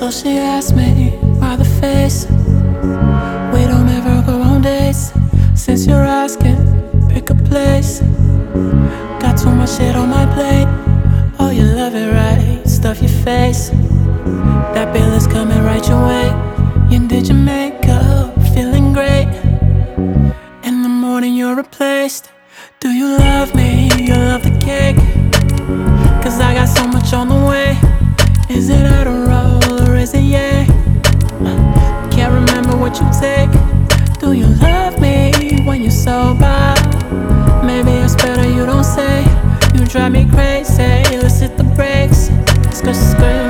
So she asked me, why the face? We don't ever go on dates. Since you're asking, pick a place. Got too much shit on my plate. Oh, you love it, right? Stuff your face. That bill is coming right your way. You did your makeup, feeling great. In the morning you're replaced. Do you love me? You love the cake? Cause I got so much on the way. Is it Adderall or is it yeah? Can't remember what you take. Do you love me when you're sober? Maybe it's better you don't say. You drive me crazy, let's hit the brakes. Skirt, skirt.